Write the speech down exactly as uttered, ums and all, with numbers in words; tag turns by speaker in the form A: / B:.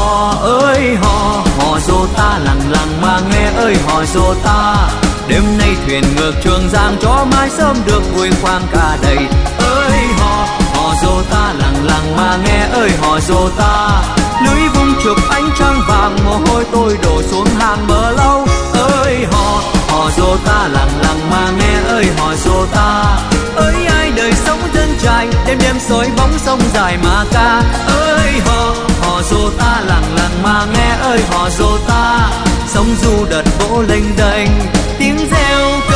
A: hò ơi hò, hò dô ta lằng lằng mà nghe ơi hò dô ta. Đêm nay thuyền ngược Trường Giang cho mai sớm được vui khoang cả đầy. Ơi hò, hò dô ta lằng lằng mà nghe ơi hò dô ta. Lưới vung chụp ánh trăng vàng mồ hôi tôi đổ xuống hàng bờ lâu. Ơi hò, hò dô ta lằng lằng mà nghe ơi hò dô ta. Ơi ai đời sống chân trai đêm đêm soi bóng sông dài mà ca. Ơi hò, hò dô ta lằng lằng mà nghe ơi hò dô ta. Sông du đợt vỗ lênh đênh tiếng reo.